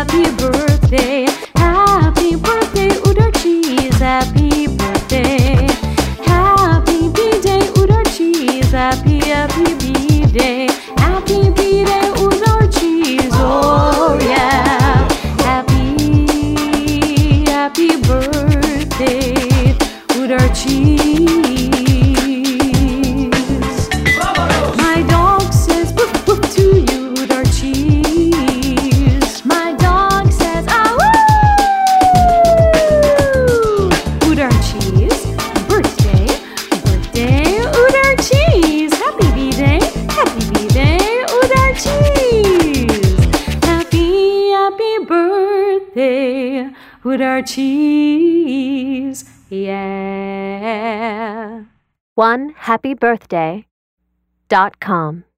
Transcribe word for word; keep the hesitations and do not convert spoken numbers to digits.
happy birthday. Happy birthday, Udar Cheese. Happy birthday. Happy B-Day, Udar Cheese. Happy, happy B-Day. Happy B-Day, Udar Cheese. Oh yeah. Happy, happy birthday, Udar Cheese. My dog says woof woof to you, Udar Cheese. My dog says ah woo. Udar Cheese, birthday, birthday, Udar Cheese. Happy B-Day, happy B-Day, Udar Cheese. Happy, happy birthday, Udar Cheese. Yeah. one happy birthday dot com